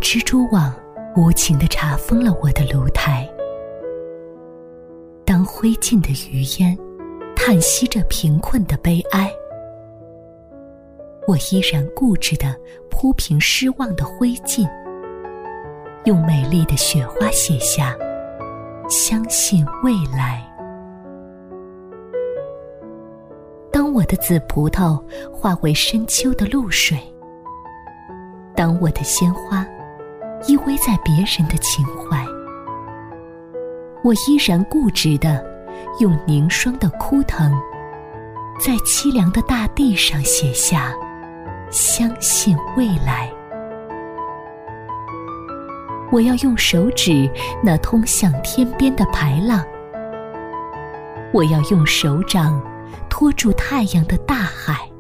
蜘蛛网无情地查封了我的露台。当灰烬的余烟叹息着贫困的悲哀，我依然固执地铺平失望的灰烬，用美丽的雪花写下相信未来。当我的紫葡萄化为深秋的露水，当我的鲜花依偎在别人的情怀，我依然固执地用凝霜的枯藤，在凄凉的大地上写下相信未来。我要用手指那通向天边的排浪，我要用手掌托住太阳的大海，